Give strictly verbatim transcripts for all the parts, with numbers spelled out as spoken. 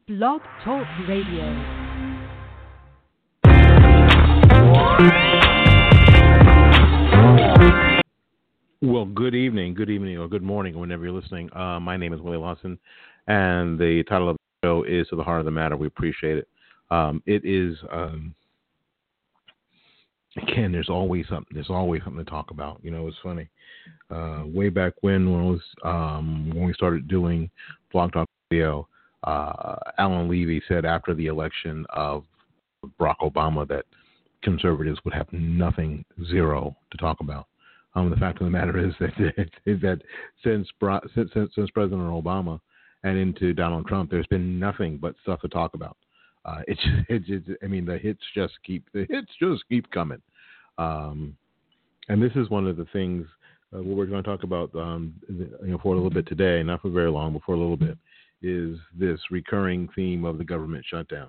Blog Talk Radio. Well, good evening, good evening, or good morning, whenever you're listening. Uh, my name is Willie Lawson, and the title of the show is To the Heart of the Matter. We appreciate it. Um, it is, um, again, there's always something. There's always something to talk about. You know, it's funny. Uh, way back when, when, it was, um, when we started doing Blog Talk Radio, uh, Alan Levy said after the election of Barack Obama that conservatives would have nothing, zero, to talk about. Um, the fact of the matter is that is that since, since since President Obama and into Donald Trump, there's been nothing but stuff to talk about. Uh, it's, it's it's I mean the hits just keep the hits just keep coming, um, and this is one of the things uh, what we're going to talk about um, you know for a little bit today, not for very long, but for a little bit, is this recurring theme of the government shutdown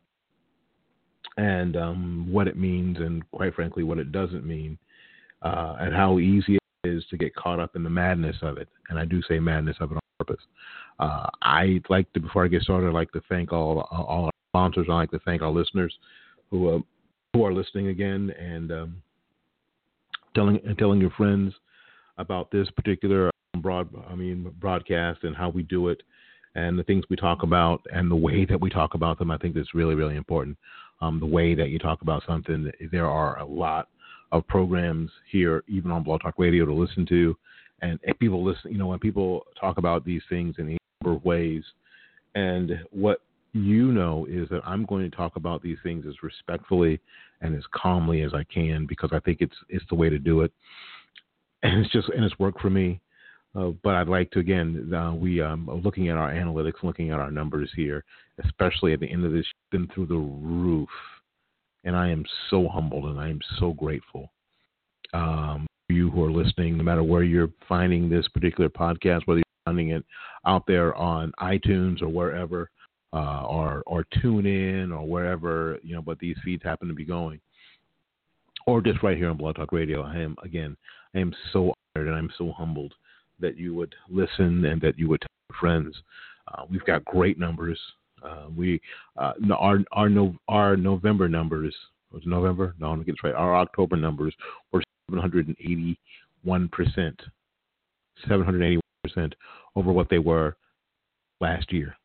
and um, what it means, and quite frankly, what it doesn't mean. Uh, and how easy it is to get caught up in the madness of it. And I do say madness of it on purpose. Uh, I'd like to, before I get started, I'd like to thank all all our sponsors. I'd like to thank our listeners who uh, who are listening again and um, telling and telling your friends about this particular broad, I mean, broadcast and how we do it and the things we talk about and the way that we talk about them. I think that's really, really important. Um, the way that you talk about something, there are a lot of programs here, even on Blog Talk Radio, to listen to, and, and people listen. You know, when people talk about these things in a number of ways, and what you know is that I'm going to talk about these things as respectfully and as calmly as I can, because I think it's it's the way to do it, and it's just and it's worked for me. Uh, but I'd like to again, uh, we um, are looking at our analytics, looking at our numbers here, especially at the end of this, been through the roof. And I am so humbled and I am so grateful um, for you who are listening, no matter where you're finding this particular podcast, whether you're finding it out there on iTunes or wherever, uh, or or TuneIn or wherever, you know, but these feeds happen to be going, or just right here on Blog Talk Radio. I am, again, I am so honored and I'm so humbled that you would listen and that you would tell your friends. Uh, we've got great numbers. Uh, we uh, no, our our no, our November numbers was November. No, I'm gonna get this right. Our October numbers were seven hundred eighty-one percent, seven hundred eighty-one percent over what they were last year.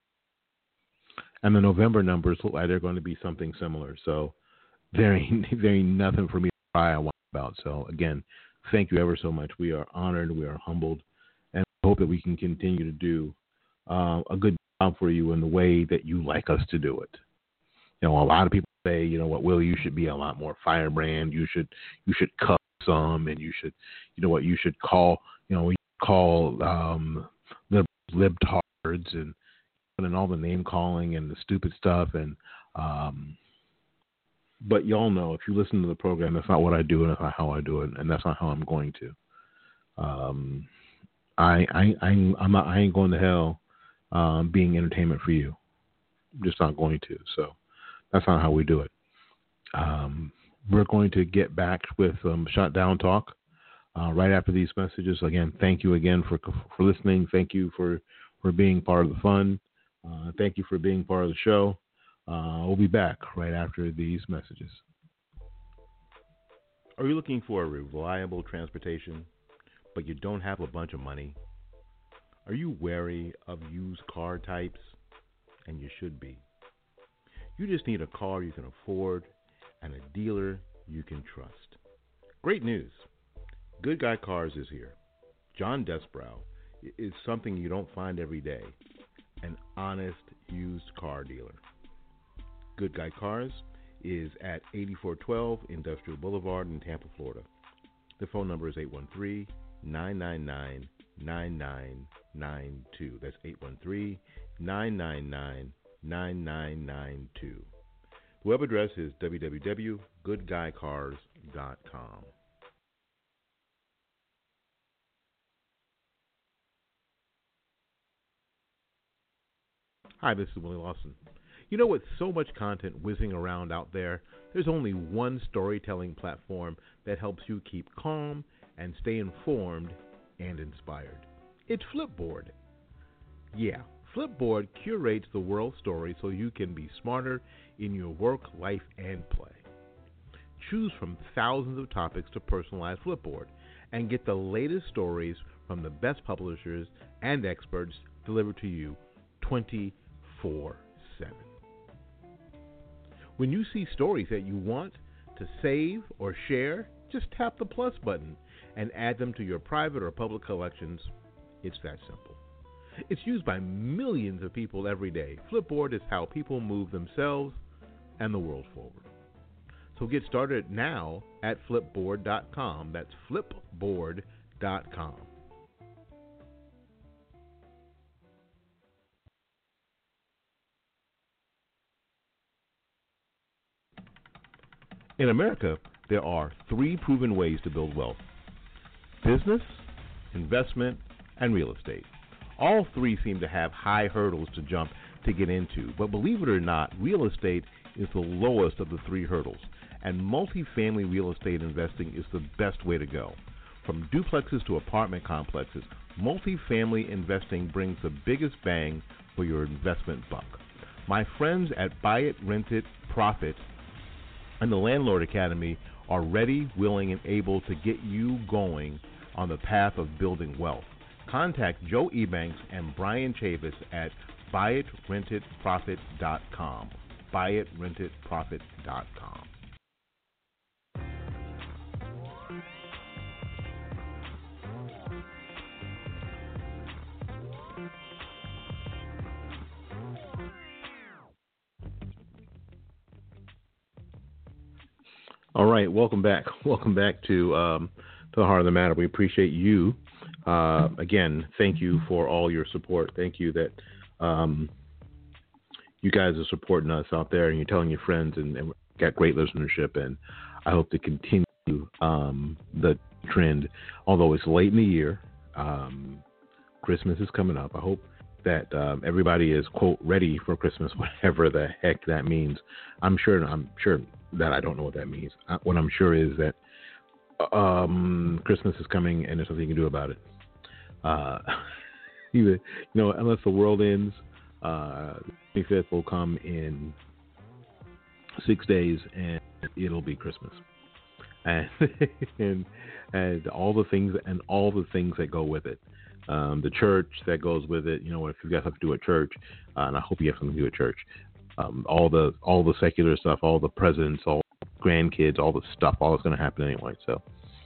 And the November numbers look like they're going to be something similar. So there ain't there ain't nothing for me to cry about. So again, thank you ever so much. We are honored. We are humbled, and I hope that we can continue to do uh, a good for you in the way that you like us to do it. You know, a lot of people say, you know what, Will, you should be a lot more firebrand. You should, you should cuss some, and you should, you know what, you should call, you know, you call um, lib libtards and and all the name calling and the stupid stuff. And um, but y'all know, if you listen to the program, that's not what I do, and that's not how I do it, and that's not how I'm going to. Um, I, I, I, I'm not, I ain't going to hell. Um, being entertainment for you. I'm just not going to. So that's not how we do it. Um, we're going to get back with um, Shutdown Talk uh, right after these messages. Again, thank you again for for listening. Thank you for, for being part of the fun. Uh, thank you for being part of the show. Uh, we'll be back right after these messages. Are you looking for a reliable transportation, but you don't have a bunch of money? Are you wary of used car types? And you should be. You just need a car you can afford and a dealer you can trust. Great news. Good Guy Cars is here. John Desbrow is something you don't find every day. An honest used car dealer. Good Guy Cars is at eighty-four twelve Industrial Boulevard in Tampa, Florida. The phone number is eight one three, nine nine nine, nine nine nine two. That's eight one three, nine nine nine, nine nine nine two. The web address is w w w dot good guy cars dot com. Hi, this is Willie Lawson. You know, with so much content whizzing around out there, there's only one storytelling platform that helps you keep calm and stay informed and inspired. It's Flipboard. Yeah, Flipboard curates the world's stories so you can be smarter in your work, life, and play. Choose from thousands of topics to personalize Flipboard and get the latest stories from the best publishers and experts delivered to you twenty-four seven. When you see stories that you want to save or share, just tap the plus button and add them to your private or public collections. It's that simple. It's used by millions of people every day. Flipboard is how people move themselves and the world forward. So get started now at flipboard dot com. That's flipboard dot com. In America, there are three proven ways to build wealth: business, investment, and real estate. All three seem to have high hurdles to jump to get into, but believe it or not, real estate is the lowest of the three hurdles, and multifamily real estate investing is the best way to go. From duplexes to apartment complexes, multifamily investing brings the biggest bang for your investment buck. My friends at Buy It, Rent It, Profit and the Landlord Academy are ready, willing, and able to get you going on the path of building wealth. Contact Joe Ebanks and Brian Chavis at buy it rent it profit dot com. buy it rent it profit dot com. All right, welcome back. Welcome back to um, to the Heart of the Matter. We appreciate you. Uh, again, thank you for all your support. Thank you that um, you guys are supporting us out there, and you're telling your friends, and, and got great listenership. And I hope to continue um, the trend. Although it's late in the year, um, Christmas is coming up. I hope that um, everybody is, quote, ready for Christmas, whatever the heck that means. I'm sure. I'm sure. that I don't know what that means. What I'm sure is that um, Christmas is coming and there's nothing you can do about it. Uh, either, you know, unless the world ends, uh, the twenty-fifth will come in six days and it'll be Christmas. And and and all the things and all the things that go with it. Um, the church that goes with it. You know, if you got something to do at church, uh, and I hope you have something to do at church. Um, all the all the secular stuff, all the presents, all the grandkids, all the stuff, all that's going to happen anyway. So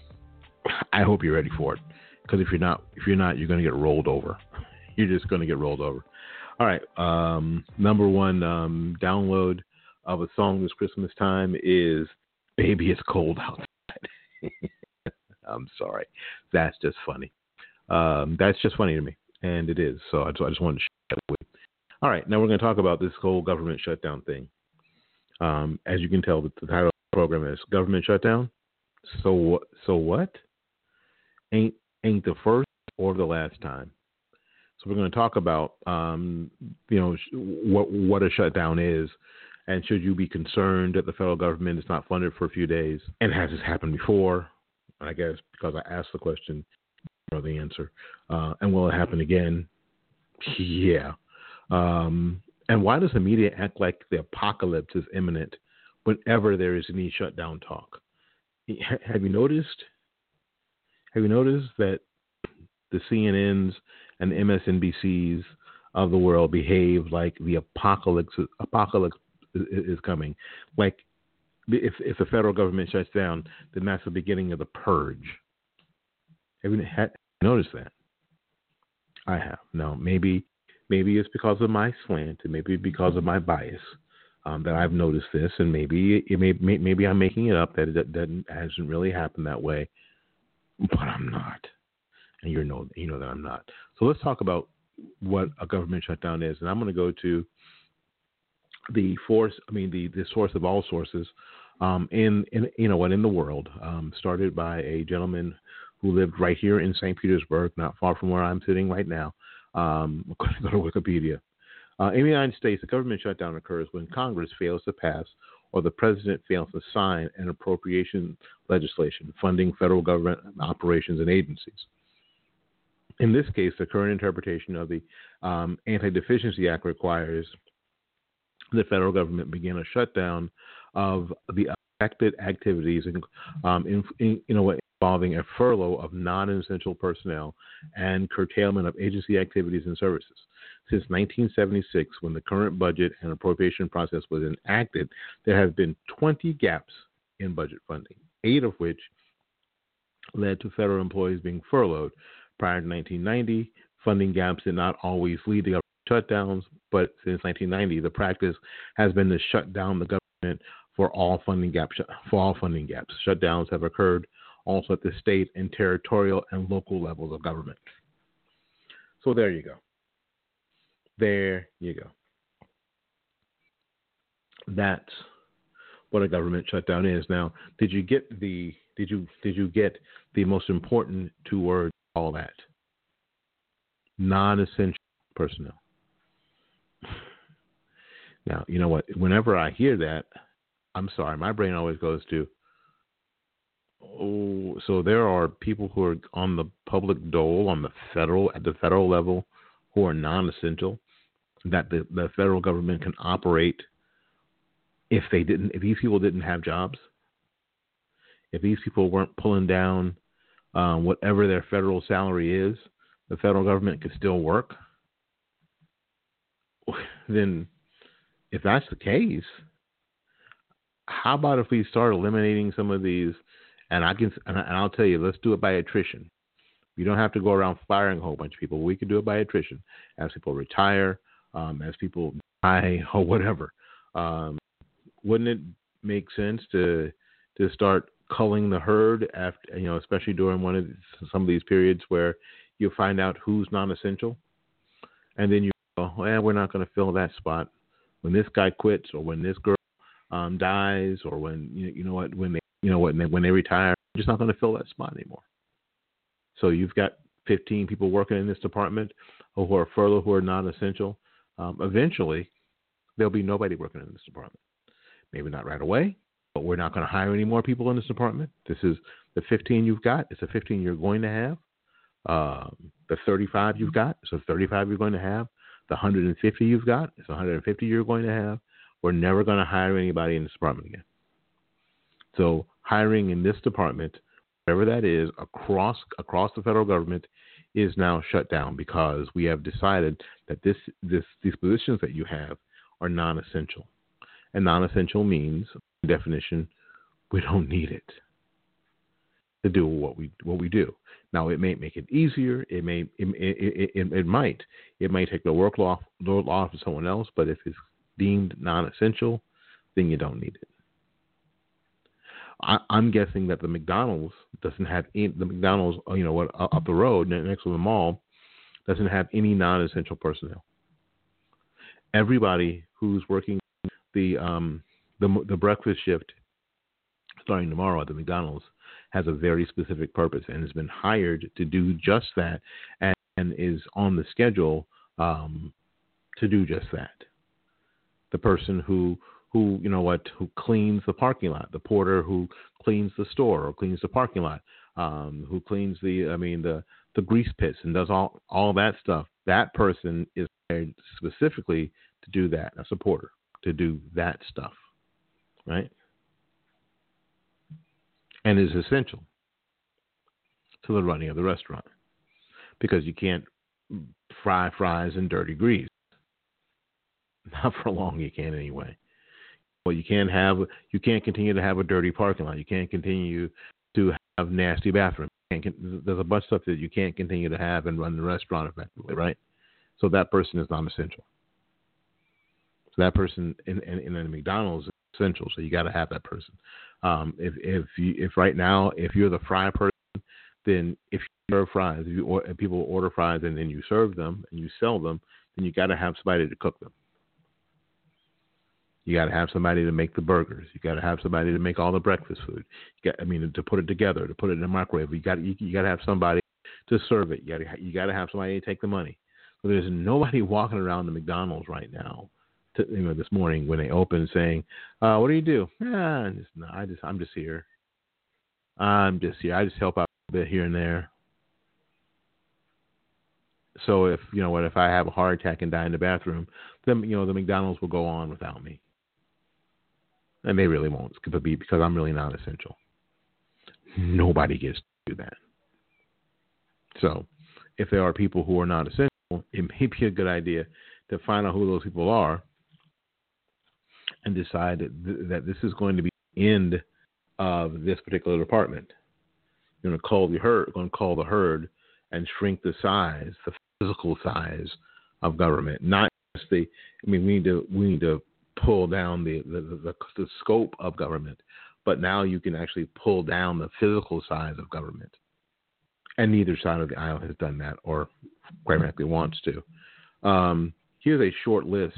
I hope you're ready for it, because if you're not, if you're not, you're going to get rolled over. You're just going to get rolled over. All right, um, number one um, download of a song this Christmas time is "Baby It's Cold Outside." I'm sorry, that's just funny. Um, that's just funny to me, and it is. So I just, I just wanted to share that with you. All right, now we're going to talk about this whole government shutdown thing. Um, as you can tell, the, the title of the program is "Government Shutdown." So what? So what? Ain't ain't the first or the last time. So we're going to talk about, um, you know, sh- what what a shutdown is, and should you be concerned that the federal government is not funded for a few days? And has this happened before? I guess because I asked the question, you know the answer. Uh, and will it happen again? Yeah. Um, and why does the media act like the apocalypse is imminent whenever there is any shutdown talk? Have you noticed? Have you noticed that the C N Ns and the M S N B Cs of the world behave like the apocalypse apocalypse is coming? Like if if the federal government shuts down, then that's the beginning of the purge. Have you, have you noticed that? I have. No, maybe. Maybe it's because of my slant, and maybe because of my bias um, that I've noticed this, and maybe it may, maybe I'm making it up that it doesn't hasn't really happened that way, but I'm not, and you know you know that I'm not. So let's talk about what a government shutdown is, and I'm going to go to the force. I mean the, the source of all sources um, in in you know what in the world, um, started by a gentleman who lived right here in Saint Petersburg, not far from where I'm sitting right now. Um, go to Wikipedia. Uh, in the United States, the government shutdown occurs when Congress fails to pass or the president fails to sign an appropriation legislation funding federal government operations and agencies. In this case, the current interpretation of the um, Anti-Deficiency Act requires the federal government begin a shutdown of the affected activities, in, um, in, in, you know, involving a furlough of non-essential personnel and curtailment of agency activities and services. Since nineteen seventy-six, when the current budget and appropriation process was enacted, there have been twenty gaps in budget funding, eight of which led to federal employees being furloughed. Prior to nineteen ninety, funding gaps did not always lead to government shutdowns, but since nineteen ninety, the practice has been to shut down the government for all funding gaps. For all funding gaps, shutdowns have occurred also at the state and territorial and local levels of government. So there you go. There you go. That's what a government shutdown is. Now, did you get the did you did you get the most important two words of all that? Non-essential personnel. Now, you know what? Whenever I hear that, I'm sorry, my brain always goes to, oh, so there are people who are on the public dole on the federal at the federal level who are non-essential, that the, the federal government can operate if they didn't, if these people didn't have jobs, if these people weren't pulling down um, whatever their federal salary is, the federal government could still work. Then, if that's the case, how about if we start eliminating some of these? And I can, and I'll tell you, let's do it by attrition. You don't have to go around firing a whole bunch of people. We can do it by attrition, as people retire, um, as people die, or whatever. Um, wouldn't it make sense to to start culling the herd after, you know, especially during one of these, some of these periods where you find out who's non-essential, and then you go, well, we're not going to fill that spot when this guy quits, or when this girl um, dies, or when you, you know what, when they, you know what, when they, when they retire, we're just not going to fill that spot anymore. So you've got fifteen people working in this department who are furloughed, who are non-essential. Um, eventually, there'll be nobody working in this department. Maybe not right away, but we're not going to hire any more people in this department. This is the fifteen you've got. It's the fifteen you're going to have. Um, the thirty-five you've got. It's the thirty-five you're going to have. The one hundred fifty you've got. It's the one hundred fifty you're going to have. We're never going to hire anybody in this department again. So hiring in this department, whatever that is, across across the federal government, is now shut down because we have decided that this this these positions that you have are non-essential. And non-essential means, by definition, we don't need it to do what we what we do. Now, it may make it easier. It may it it, it, it might it might take the work off load off of someone else. But if it's deemed non-essential, then you don't need it. I, I'm guessing that the McDonald's doesn't have any, the McDonald's, you know, what up the road next to the mall doesn't have any non-essential personnel. Everybody who's working the um the the breakfast shift starting tomorrow at the McDonald's has a very specific purpose and has been hired to do just that, and, and is on the schedule um, to do just that. The person who who you know what who cleans the parking lot, the porter who cleans the store or cleans the parking lot, um, who cleans the I mean the the grease pits and does all all that stuff. That person is hired specifically to do that. That's a porter, to do that stuff, right? And is essential to the running of the restaurant, because you can't fry fries in dirty grease. Not for long, you can't anyway. Well, you can't have you can't continue to have a dirty parking lot. You can't continue to have nasty bathrooms. You can't, there's a bunch of stuff that you can't continue to have and run the restaurant effectively, right? So that person is non-essential. So that person in, in, in a McDonald's is essential. So you got to have that person. Um, if if you, if right now if you're the fry person, then if you serve fries, if you or, if people order fries and then you serve them and you sell them, then you got to have somebody to cook them. You got to have somebody to make the burgers. You got to have somebody to make all the breakfast food. You got, I mean, to put it together, to put it in the microwave. You got you, you got to have somebody to serve it. You got to you got to have somebody to take the money. So there's nobody walking around the McDonald's right now. To, you know, this morning when they open, saying, uh, "What do you do?" Ah, just, no, I just, I'm just here. I'm just here. I just help out a bit here and there. So if you know what, if I have a heart attack and die in the bathroom, then you know the McDonald's will go on without me, and they really won't because I'm really not essential. Nobody gets to do that. So if there are people who are not essential, it may be a good idea to find out who those people are and decide that, th- that this is going to be the end of this particular department. You're going to call the herd, going to call the herd, and shrink the size, the physical size of government. Not just the. I mean, we need to we need to pull down the the, the, the scope of government, but now you can actually pull down the physical size of government. And neither side of the aisle has done that, or quite frankly wants to. Um, here's a short list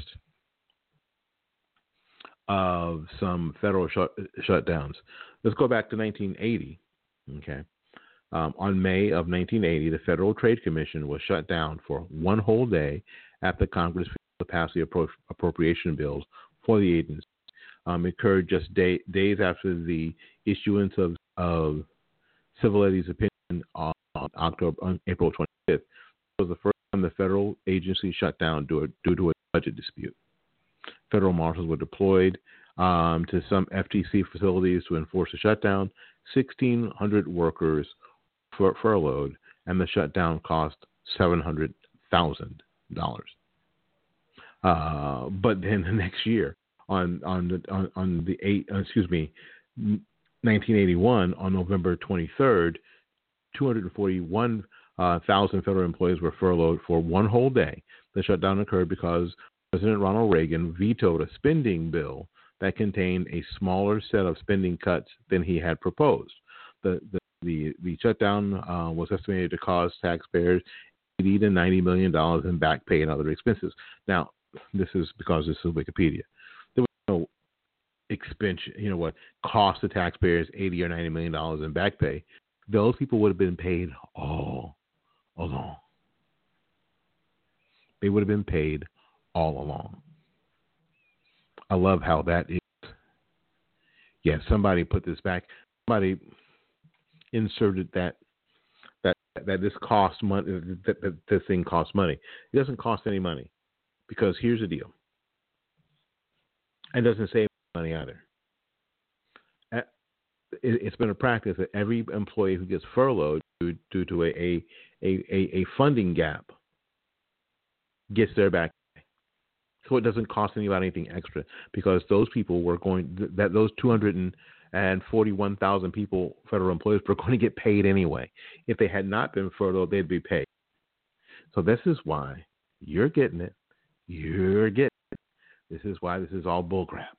of some federal shut, shutdowns. Let's go back to nineteen eighty. Okay. Um, on May of nineteen eighty, the Federal Trade Commission was shut down for one whole day after Congress failed to pass the appro- appropriation bills for the agency. Um, it occurred just day, days after the issuance of, of Civiletti opinion on, on October, on April twenty-fifth. It was the first time the federal agency shut down due, due to a budget dispute. Federal marshals were deployed um, to some F T C facilities to enforce the shutdown. sixteen hundred workers were furloughed, and the shutdown cost seven hundred thousand dollars. Uh, but then the next year, on on the on, on the eight, uh, excuse me, nineteen eighty-one, on November twenty-third, two hundred forty-one thousand uh, federal employees were furloughed for one whole day. The shutdown occurred because President Ronald Reagan vetoed a spending bill that contained a smaller set of spending cuts than he had proposed. The the the, the shutdown uh, was estimated to cost taxpayers eighty to ninety million dollars in back pay and other expenses. Now, this is because this is Wikipedia. There was no expense, you know what, cost the taxpayers eighty or ninety million dollars in back pay. Those people would have been paid all along. They would have been paid all along. I love how that is. Yeah, somebody put this back. Somebody inserted that that that this costs money. That, that this thing costs money. It doesn't cost any money because here's the deal. It doesn't save money either. It's been a practice that every employee who gets furloughed due, due to a, a a a funding gap gets their back. So it doesn't cost anybody anything extra because those people were going that those two hundred forty-one thousand people, federal employees, were going to get paid anyway. If they had not been furloughed, they'd be paid. So this is why you're getting it. You're getting it. This is why this is all bullcrap.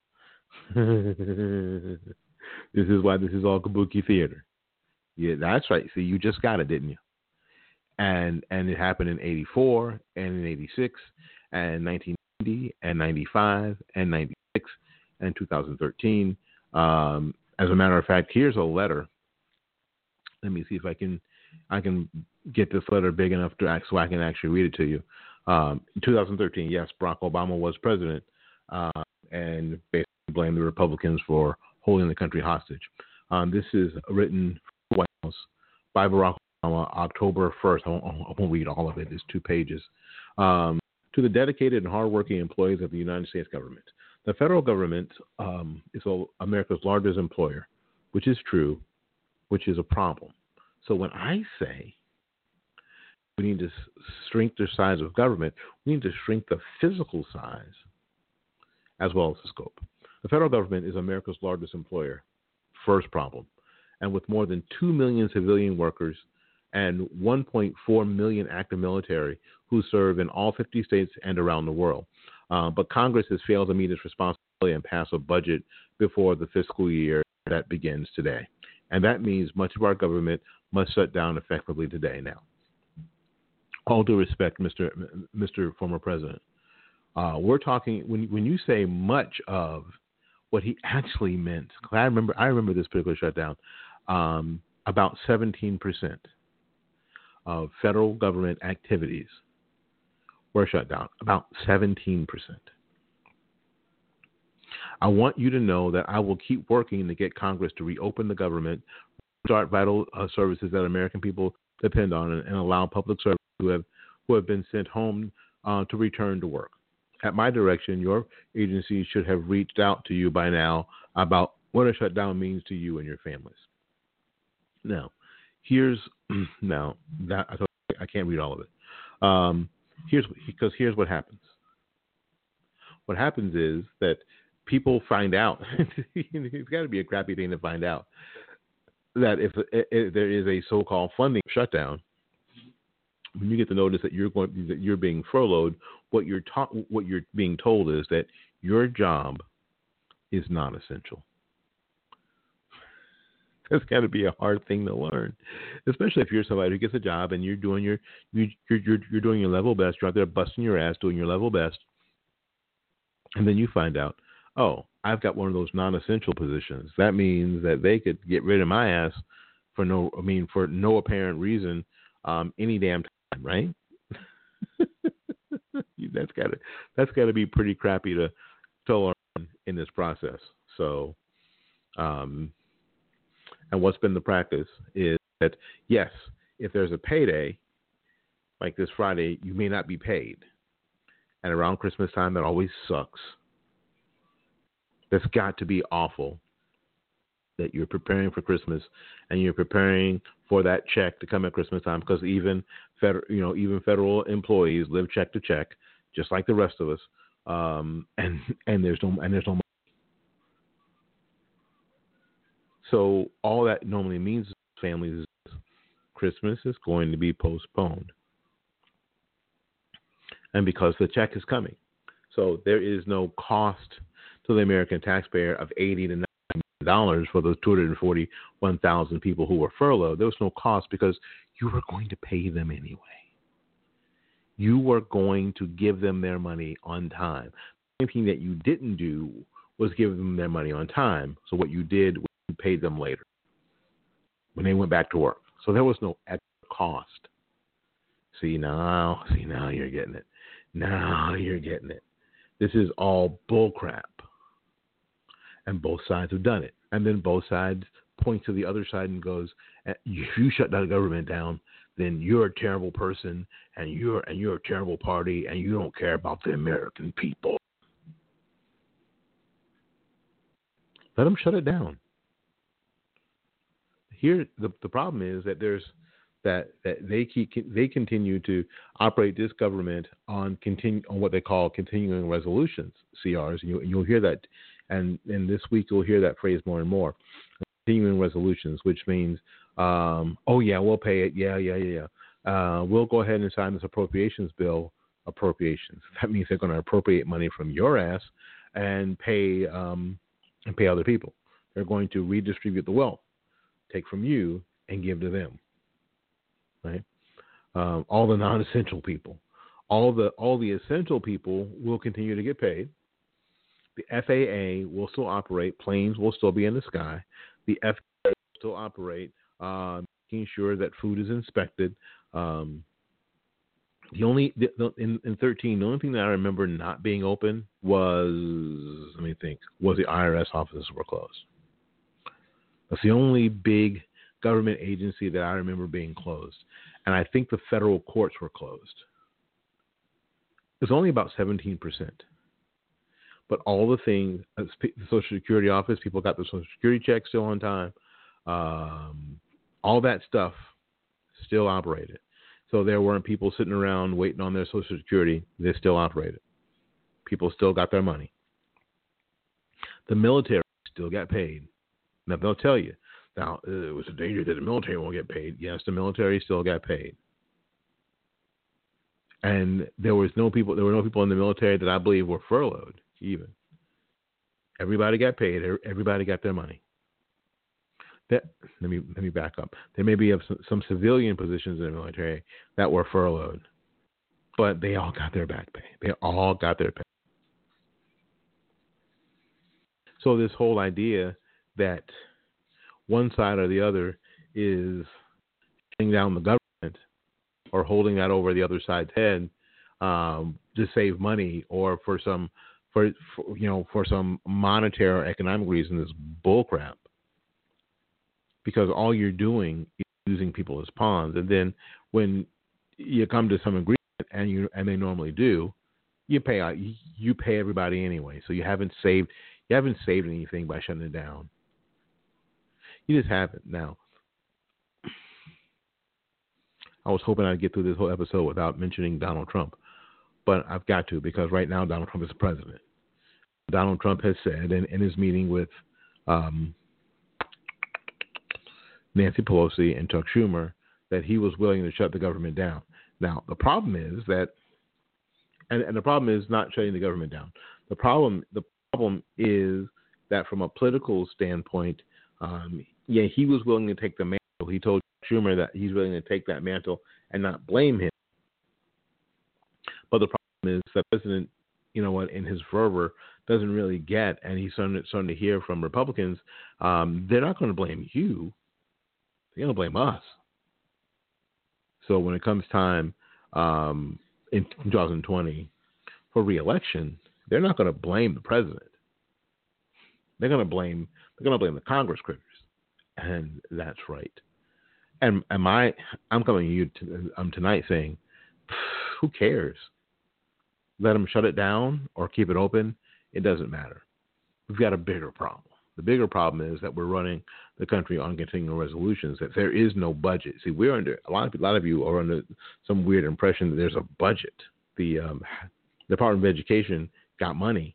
This is why this is all kabuki theater. Yeah, that's right. See, you just got it, didn't you? And and it happened in eighty-four and in eighty-six and nineteen ninety and ninety-five and ninety-six and two thousand thirteen. Um, as a matter of fact, here's a letter. Let me see if I can I can get this letter big enough to act so I can actually read it to you. Um, in two thousand thirteen, yes, Barack Obama was president uh, and basically blamed the Republicans for holding the country hostage. Um, this is written for the White House by Barack Obama, October first. I won't, I won't read all of it. It's two pages. Um, to the dedicated and hardworking employees of the United States government. The federal government um, is America's largest employer, which is true, which is a problem. So when I say we need to shrink the size of government, we need to shrink the physical size as well as the scope. The federal government is America's largest employer. First problem. And with more than two million civilian workers and one point four million active military who serve in all fifty states and around the world. Uh, but Congress has failed to meet its responsibility and pass a budget before the fiscal year that begins today. And that means much of our government must shut down effectively today now. All due respect, Mister Mister Former President. Uh, we're talking, when when you say much of, what he actually meant, I remember I remember this particular shutdown, um, about seventeen percent of federal government activities were shut down, about seventeen percent. I want you to know that I will keep working to get Congress to reopen the government, start vital uh, services that American people depend on, and, and allow public servants who have who have been sent home uh, to return to work. At my direction, your agency should have reached out to you by now about what a shutdown means to you and your families. Now, here's now that I, I can't read all of it. Um, here's because here's what happens. What happens is that people find out. It's got to be a crappy thing to find out that if, if there is a so-called funding shutdown, when you get the notice that you're going that you're being furloughed, what you're ta- what you're being told is that your job is not essential. That's got to be a hard thing to learn, especially if you're somebody who gets a job and you're doing your you, you're, you're you're doing your level best. You're out there busting your ass, doing your level best, and then you find out, oh, I've got one of those non-essential positions. That means that they could get rid of my ass for no, I mean, for no apparent reason, um, any damn time, right? that's got to that's got to be pretty crappy to to learn in this process. So, um. And what's been the practice is that, yes, if there's a payday, like this Friday, you may not be paid. And around Christmas time, that always sucks. That's got to be awful that you're preparing for Christmas and you're preparing for that check to come at Christmas time, because even federal, you know, even federal employees live check to check, just like the rest of us. Um, and, and there's no and there's no So all that normally means to families is Christmas is going to be postponed. And because the check is coming. So there is no cost to the American taxpayer of eighty to ninety dollars for those two hundred forty-one thousand people who were furloughed. There was no cost because you were going to pay them anyway. You were going to give them their money on time. The only thing that you didn't do was give them their money on time. So what you did was you paid them later when they went back to work. So there was no extra cost. See now, see now you're getting it. Now you're getting it. This is all bullcrap. And both sides have done it. And then both sides point to the other side and goes, if you shut that government down, then you're a terrible person and you're and you're a terrible party and you don't care about the American people. Let them shut it down. Here, the the problem is that there's that that they keep they continue to operate this government on continue on what they call continuing resolutions, C Rs. And you, you'll hear that, and and this week you'll hear that phrase more and more. Continuing resolutions, which means, um, oh yeah, we'll pay it. Yeah, yeah, yeah, yeah. Uh, we'll go ahead and sign this appropriations bill. Appropriations. That means they're going to appropriate money from your ass and pay um, and pay other people. They're going to redistribute the wealth. Take from you and give to them, right? Um, all the non-essential people, all the all the essential people will continue to get paid. The F A A will still operate. Planes will still be in the sky. The F A A will still operate, uh, making sure that food is inspected. Um, the only the, the, in, in thirteen, the only thing that I remember not being open was let me think was the I R S offices were closed. That's the only big government agency that I remember being closed. And I think the federal courts were closed. It was only about seventeen percent. But all the things, the Social Security office, people got their Social Security checks still on time. Um, all that stuff still operated. So there weren't people sitting around waiting on their Social Security. They still operated. People still got their money. The military still got paid. Now, they'll tell you, now, it was a danger that the military won't get paid. Yes, the military still got paid. And there was no people, there were no people in the military that I believe were furloughed, even. Everybody got paid. Everybody got their money. That, let me let me back up. There may be some, some civilian positions in the military that were furloughed, but they all got their back pay. They all got their pay. So this whole idea that one side or the other is shutting down the government or holding that over the other side's head um, to save money or for some for, for you know for some monetary or economic reason is bullcrap. Because all you're doing is using people as pawns, and then when you come to some agreement and you and they normally do, you pay out. You pay everybody anyway. So you haven't saved. You haven't saved anything by shutting it down. You just haven't. Now, I was hoping I'd get through this whole episode without mentioning Donald Trump, but I've got to because right now Donald Trump is the president. Donald Trump has said in, in his meeting with um, Nancy Pelosi and Chuck Schumer that he was willing to shut the government down. Now, the problem is that, and, and the problem is not shutting the government down. The problem, the problem is that from a political standpoint, um, yeah, he was willing to take the mantle. He told Schumer that he's willing to take that mantle and not blame him. But the problem is that the president, you know what, in his fervor, doesn't really get, and he's starting to, starting to hear from Republicans, um, they're not going to blame you. They're going to blame us. So when it comes time um, in twenty twenty for re-election, they're not going to blame the president. They're going to blame they're going to blame the Congress critters, and that's right. And am I? I'm coming to you to, um, tonight saying, who cares? Let them shut it down or keep it open. It doesn't matter. We've got a bigger problem. The bigger problem is that we're running the country on continuing resolutions, that there is no budget. See, we're under, a lot of, a lot of you are under some weird impression that there's a budget. The um, Department of Education got money,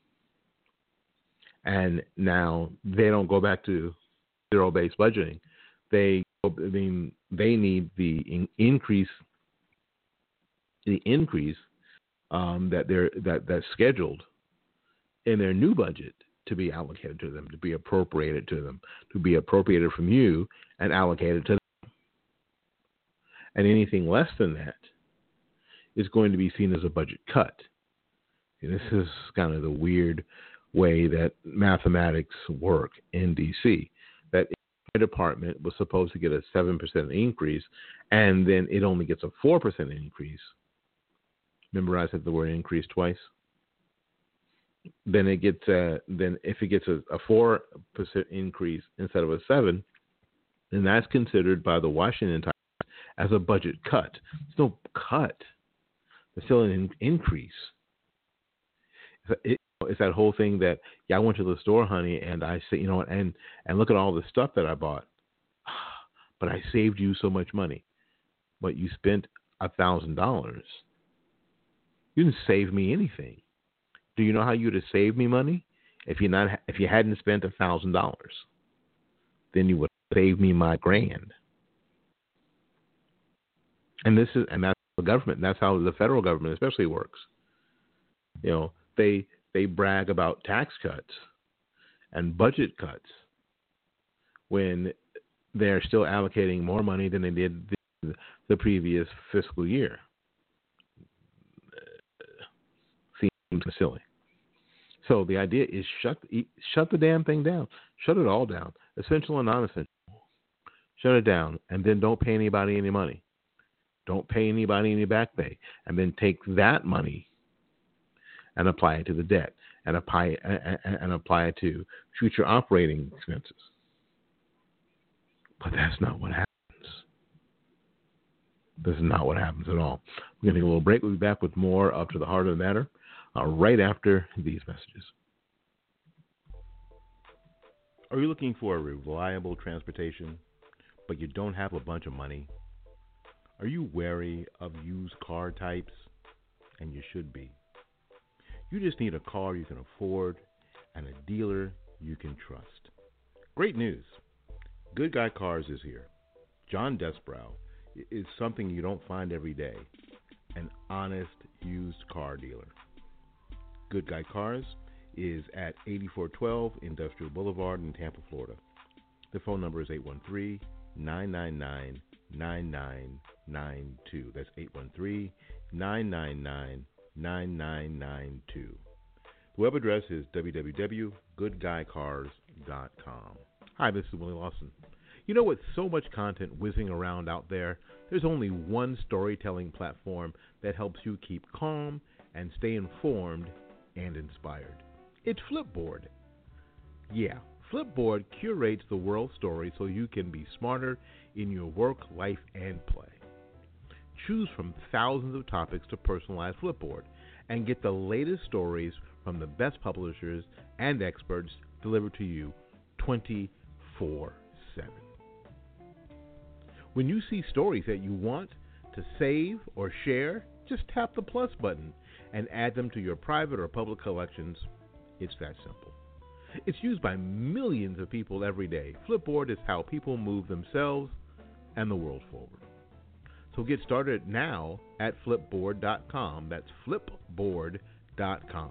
and now they don't go back to zero-based budgeting. They, I mean, they need the in, increase, the increase um, that they're that that's scheduled in their new budget to be allocated to them, to be appropriated to them, to be appropriated from you and allocated to them. And anything less than that is going to be seen as a budget cut. And this is kind of the weird way that mathematics work in D C, that a department was supposed to get a seven percent increase, and then it only gets a four percent increase. Remember I said the word increase twice? Then it gets a, then if it gets a, a four percent increase instead of a seven, then that's considered by the Washington Times as a budget cut. It's no cut. It's still an in, increase. It's, it, it's that whole thing that, yeah, I went to the store, honey, and I say, you know, and and look at all the stuff that I bought, but I saved you so much money. But you spent a thousand dollars. You didn't save me anything. Do you know how you would have saved me money? If you not if you hadn't spent a thousand dollars, then you would have saved me my grand. And this is and that's the government. That's how the federal government especially works. You know, they they brag about tax cuts and budget cuts when they're still allocating more money than they did the, the previous fiscal year. Seems silly. So the idea is shut shut the damn thing down. Shut it all down, essential and non-essential. Shut it down, and then don't pay anybody any money. Don't pay anybody any back pay, and then take that money and apply it to the debt, and apply and apply it to future operating expenses. But that's not what happens. This is not what happens at all. We're going to take a little break. We'll be back with more Up to the Heart of the Matter uh, right after these messages. Are you looking for a reliable transportation, but you don't have a bunch of money? Are you wary of used car types? And you should be. You just need a car you can afford and a dealer you can trust. Great news. Good Guy Cars is here. John Desbrow is something you don't find every day. An honest used car dealer. Good Guy Cars is at eighty-four twelve Industrial Boulevard in Tampa, Florida. The phone number is eight one three, nine nine nine, nine nine nine two. That's eight one three, nine nine nine, nine nine nine two. The web address is w w w dot good guy cars dot com. Hi, this is Willie Lawson. You know, with so much content whizzing around out there, there's only one storytelling platform that helps you keep calm and stay informed and inspired. It's Flipboard. Yeah, Flipboard curates the world story so you can be smarter in your work, life, and play. Choose from thousands of topics to personalize Flipboard and get the latest stories from the best publishers and experts delivered to you twenty-four seven. When you see stories that you want to save or share, just tap the plus button and add them to your private or public collections. It's that simple. It's used by millions of people every day. Flipboard is how people move themselves and the world forward. So get started now at flipboard dot com. That's flipboard dot com.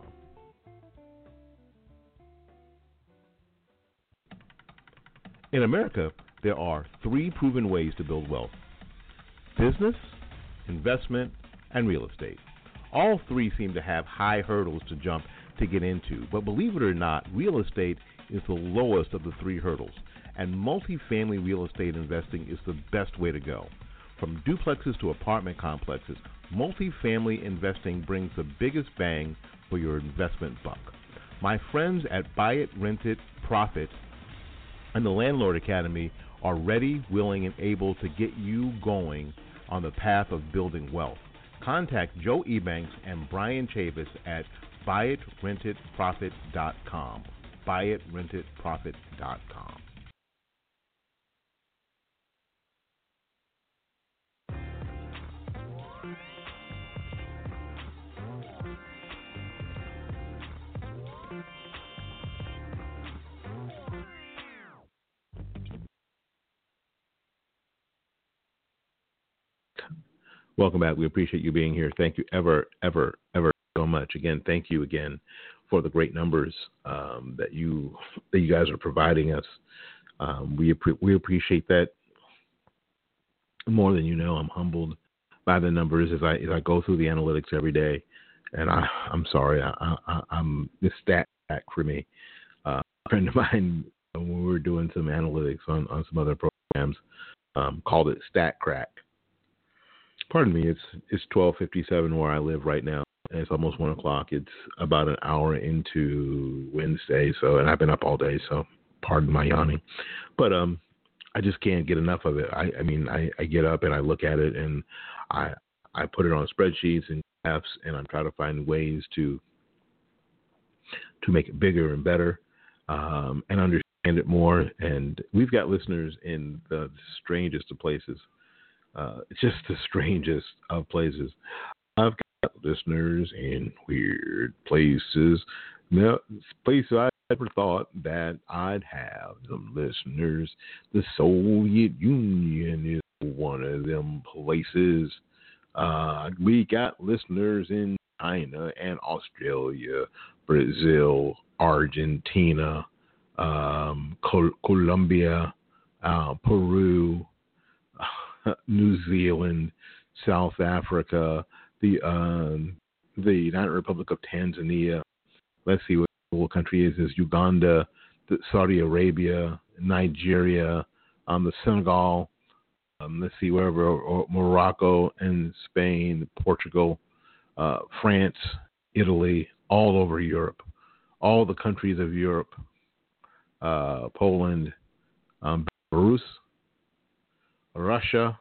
In America, there are three proven ways to build wealth: business, investment, and real estate. All three seem to have high hurdles to jump to get into, but believe it or not, real estate is the lowest of the three hurdles, and multifamily real estate investing is the best way to go. From duplexes to apartment complexes, multifamily investing brings the biggest bang for your investment buck. My friends at Buy It, Rent It, Profit and the Landlord Academy are ready, willing, and able to get you going on the path of building wealth. Contact Joe Ebanks and Brian Chavis at buy it rent it profit dot com. buy it rent it profit dot com. Welcome back. We appreciate you being here. Thank you ever, ever, ever so much. Again, thank you again for the great numbers um, that you that you guys are providing us. Um, we we appreciate that more than you know. I'm humbled by the numbers as I as I go through the analytics every day. And I I'm sorry, I, I, I'm this stat back for me. Uh, a friend of mine, when we were doing some analytics on, on some other programs, um, called it Stat Crack. Pardon me, it's it's twelve fifty-seven where I live right now, and it's almost one o'clock. It's about an hour into Wednesday, so and I've been up all day, so pardon my yawning. But um, I just can't get enough of it. I, I mean, I, I get up and I look at it, and I I put it on spreadsheets and graphs, and I'm trying to find ways to to make it bigger and better um, and understand it more. And we've got listeners in the strangest of places. Uh, just the strangest of places. I've got listeners in weird places. Now, places I never thought that I'd have some listeners. The Soviet Union is one of them places. Uh, we got listeners in China and Australia, Brazil, Argentina, um, Col- Colombia, uh, Peru, New Zealand, South Africa, the um, the United Republic of Tanzania. Let's see what the whole country is. Is Uganda, the Saudi Arabia, Nigeria, um, the Senegal. Um, let's see wherever or Morocco and Spain, Portugal, uh, France, Italy, all over Europe, all the countries of Europe, uh, Poland, um, Belarus, Russia,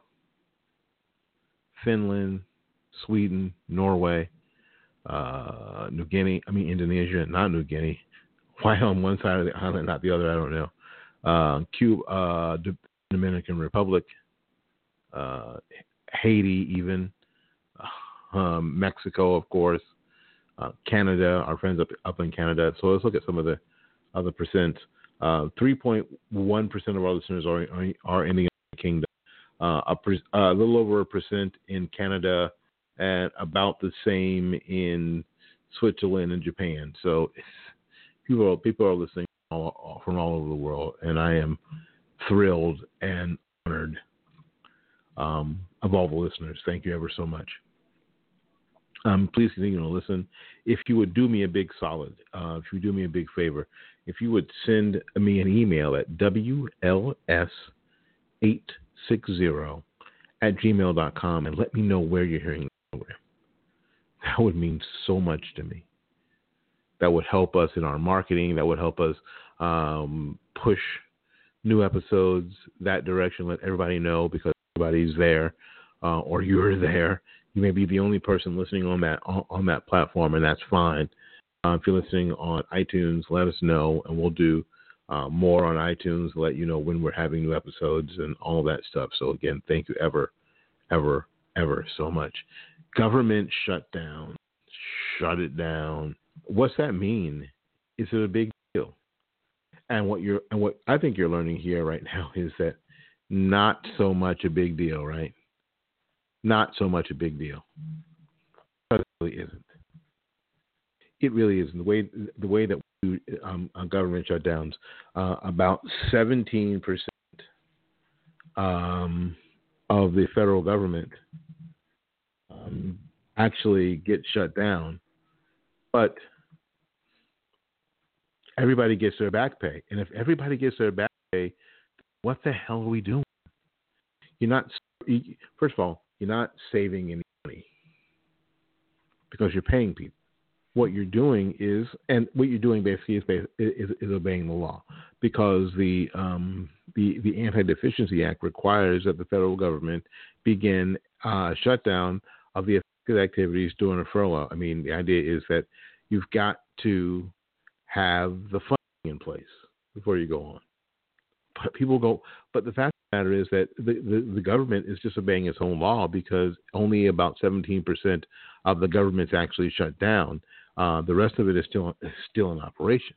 Finland, Sweden, Norway, uh, New Guinea, I mean Indonesia, not New Guinea. Why on one side of the island, not the other, I don't know. Uh, Cuba, uh, Dominican Republic, uh, Haiti even, um, Mexico, of course, uh, Canada, our friends up, up in Canada. So let's look at some of the other percent. Uh, three point one percent of our listeners are, are, are in the United Kingdom. Uh, a, per, uh, a little over a percent in Canada, and about the same in Switzerland and Japan. So people are, people are listening all, all, from all over the world, and I am thrilled and honored um, of all the listeners. Thank you ever so much. Um, please continue to listen. If you would do me a big solid, uh, if you would do me a big favor, if you would send me an email at W L S eight six zero at gmail dot com and let me know where you're hearing the program. That would mean so much to me. That would help us in our marketing. That would help us um, push new episodes that direction. Let everybody know, because everybody's there uh, or you're there. You may be the only person listening on that on, on that platform, and that's fine. Uh, if you're listening on iTunes, let us know, and we'll do uh, more on iTunes, let you know when we're having new episodes and all that stuff. So again, thank you ever, ever, ever so much. Government shutdown. Shut it down. What's that mean? Is it a big deal? And what you're and what I think you're learning here right now is that not so much a big deal, right? Not so much a big deal. But it really isn't. It really isn't. The way the way that we do um, government shutdowns, uh, about seventeen percent um, of the federal government um, actually get shut down, but everybody gets their back pay. And if everybody gets their back pay, what the hell are we doing? You're not, first of all, you're not saving any money because you're paying people. What you're doing is, and what you're doing basically is, is, is obeying the law, because the um, the the Anti-Deficiency Act requires that the federal government begin uh, shutdown of the affected activities during a furlough. I mean, the idea is that you've got to have the funding in place before you go on. But people go, but the fact of the matter is that the, the, the government is just obeying its own law, because only about seventeen percent of the government's actually shut down. Uh, the rest of it is still still in operation.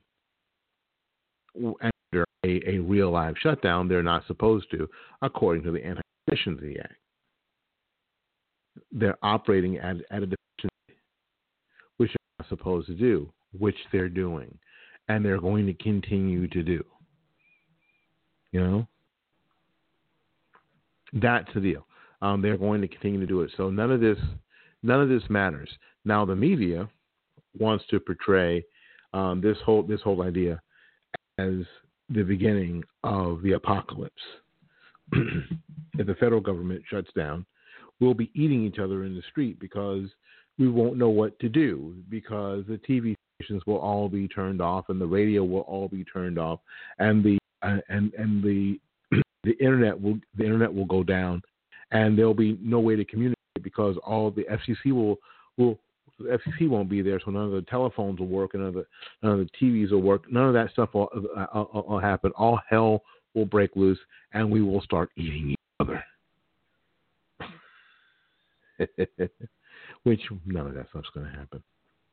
Under a, a real live shutdown, they're not supposed to, according to the Anti-Deficiency Act. They're operating at, at a deficiency, which they're not supposed to do, which they're doing, and they're going to continue to do. You know, that's the deal. Um, they're going to continue to do it. So none of this, none of this matters. Now the media wants to portray um, this whole this whole idea as the beginning of the apocalypse. If the federal government shuts down, we'll be eating each other in the street because we won't know what to do, because the T V stations will all be turned off and the radio will all be turned off, and the uh, and and the the internet will the internet will go down, and there'll be no way to communicate because all the F C C will will the F C C won't be there, so none of the telephones will work, and none of the, none of the T Vs will work. None of that stuff will, uh, will, will happen. All hell will break loose, and we will start eating each other. Which none of that stuff's going to happen.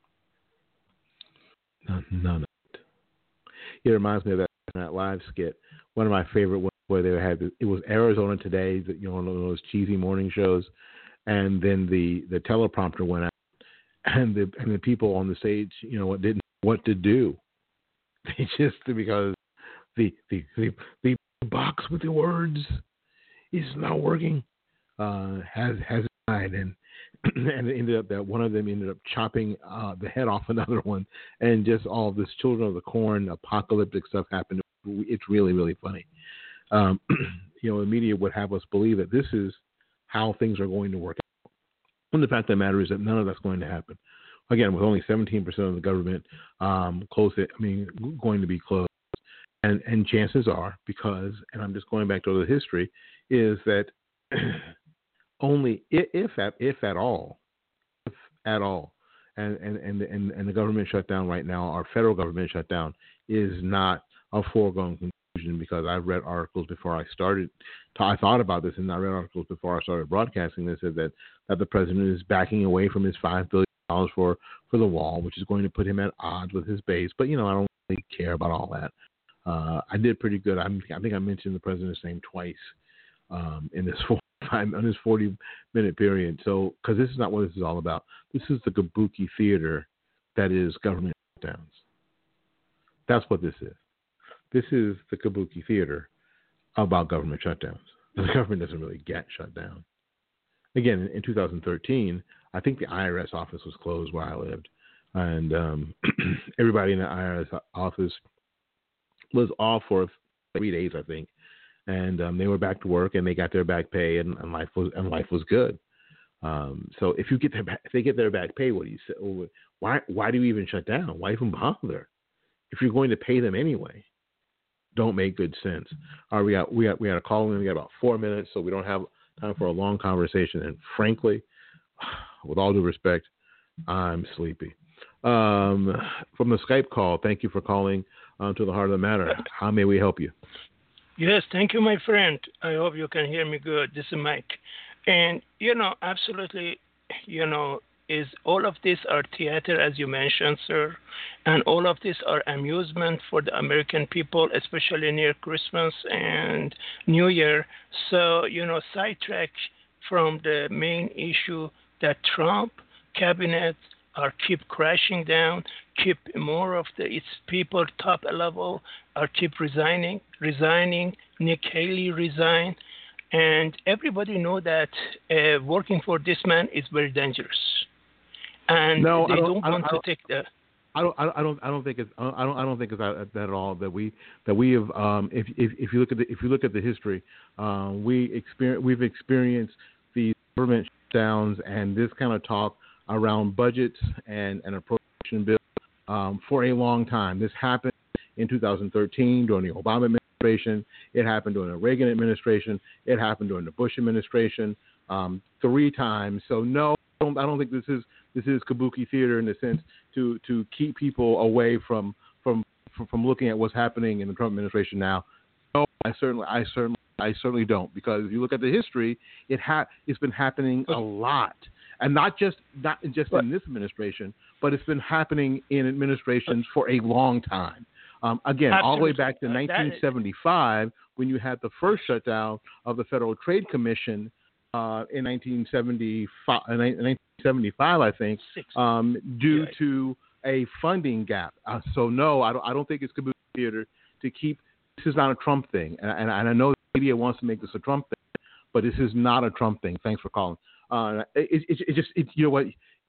None, none of it. It reminds me of that, that live skit. One of my favorite ones where they had it was Arizona Today, that you know, one of those cheesy morning shows, and then the, the teleprompter went out. And the and the people on the stage, you know, what didn't know what to do. They just because the the the, the box with the words is not working. Uh, has has died, and and it ended up that one of them ended up chopping uh, the head off another one, and just all of this Children of the Corn apocalyptic stuff happened. It's really really funny. Um, you know, the media would have us believe that this is how things are going to work. And the fact of the matter is that none of that's going to happen. Again, with only seventeen percent of the government um, close it, I mean, going to be closed. And and chances are, because, and I'm just going back to the history, is that only if, if at if at all, if at all, and and, and, and, and the government shutdown right now, our federal government shutdown, is not a foregone conclusion, because I've read articles before I started. I thought about this, and I read articles before I started broadcasting that said that, that the president is backing away from his five billion dollars for, for the wall, which is going to put him at odds with his base. But, you know, I don't really care about all that. Uh, I did pretty good. I'm, I think I mentioned the president's name twice um, in this forty-five, in this forty-minute period. So, because this is not what this is all about. This is the kabuki theater that is government shutdowns. That's what this is. This is the kabuki theater about government shutdowns. The government doesn't really get shut down. Again, in two thousand thirteen, I think the I R S office was closed where I lived, and um, everybody in the I R S office was off for three days, I think, and um, they were back to work, and they got their back pay, and, and life was and life was good. Um, so if you get their if they get their back pay, what do you say? Oh, why why do you even shut down? Why even bother? If you're going to pay them anyway, don't make good sense. All right, we got we got we got a call in. We got about four minutes, so we don't have Time for a long conversation. And frankly, with all due respect, I'm sleepy. Um, from the Skype call, thank you for calling um, to the Heart of the Matter. How may we help you? Yes, thank you, my friend. I hope you can hear me good. This is Mike. And, you know, absolutely, you know, is all of this are theater, as you mentioned, sir, and all of this are amusement for the American people, especially near Christmas and New Year. So, you know, sidetrack from the main issue that Trump cabinet are keep crashing down, keep more of the its people top level are keep resigning, resigning. Nick Haley resigned, and everybody know that uh, working for this man is very dangerous, and no, they I don't, don't I don't want I don't, to take the. I don't, I don't, I don't think it's, I don't, I don't think it's that, that at all. That we, that we have, um, if, if, if you look at the, if you look at the history, um, we experience, we've experienced these government shutdowns and this kind of talk around budgets and and appropriation bills um, for a long time. This happened in two thousand thirteen during the Obama administration. It happened during the Reagan administration. It happened during the Bush administration um, three times. So no, I don't, I don't think this is this is kabuki theater in the sense to to keep people away from from from looking at what's happening in the Trump administration now. No, I certainly I certainly I certainly don't, because if you look at the history, it ha- it's been happening a lot. And not just not just but, in this administration, but it's been happening in administrations for a long time. Um, again, absolutely. all the way back to nineteen seventy-five, when you had the first shutdown of the Federal Trade Commission uh, in nineteen seventy-five, nineteen seventy-five, I think, um, due yeah. to a funding gap. Uh, so no, I don't. I don't think it's kabuki theater to keep. This is not a Trump thing, and, and, and I know the media wants to make this a Trump thing, but this is not a Trump thing. Thanks for calling. Uh, it, it, it just, it, you know what?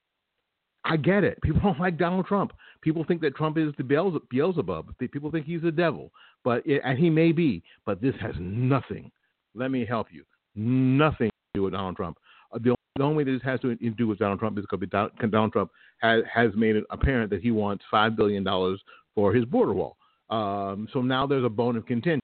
I get it. People don't like Donald Trump. People think that Trump is the Beelzebub. People think he's the devil, but it, and he may be. But this has nothing. Let me help you. Nothing to do with Donald Trump. Uh, the, only, the only way that this has to do with Donald Trump is because Donald Trump has, has made it apparent that he wants five billion dollars for his border wall. Um, so now there's a bone of contention.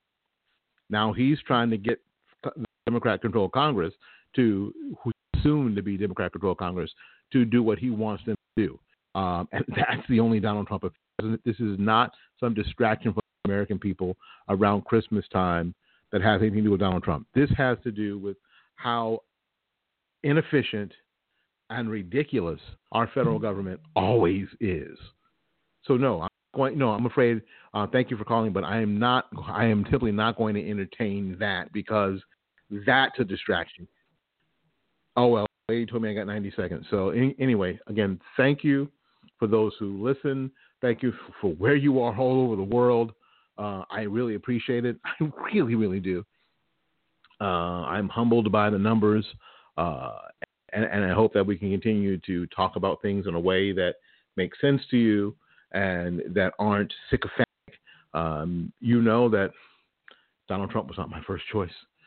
Now he's trying to get the Democrat-controlled Congress to, who's soon to be Democrat-controlled Congress, to do what he wants them to do. Um, and that's the only Donald Trump affair. This is not some distraction for American people around Christmas time that has anything to do with Donald Trump. This has to do with how inefficient and ridiculous our federal government always is. So no, I'm going, no, I'm afraid, uh, thank you for calling, but I am not, I am simply not going to entertain that, because that's a distraction. Oh, well, he told me I got ninety seconds. So in, anyway, again, thank you for those who listen. Thank you for, for where you are all over the world. Uh, I really appreciate it. I really, really do. Uh, I'm humbled by the numbers, uh, and, and I hope that we can continue to talk about things in a way that makes sense to you and that aren't sycophantic. Um, you know that Donald Trump was not my first choice.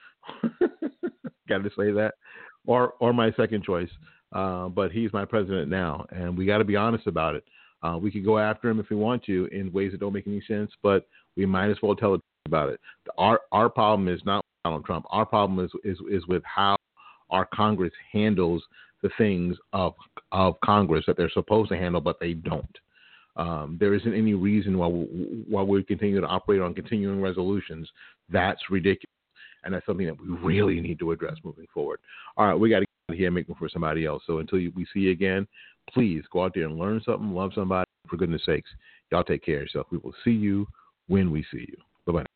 Got to say that. Or or my second choice, uh, but he's my president now, and we got to be honest about it. Uh, we could go after him if we want to in ways that don't make any sense, but we might as well tell the truth about it. Our our problem is not with Donald Trump. Our problem is, is is with how our Congress handles the things of of Congress that they're supposed to handle, but they don't. Um, there isn't any reason why we, why we continue to operate on continuing resolutions. That's ridiculous. And that's something that we really need to address moving forward. All right, we got to get out of here and make room for somebody else. So until you, we see you again, please go out there and learn something, love somebody. For goodness sakes, y'all take care of yourself. We will see you when we see you. Bye-bye.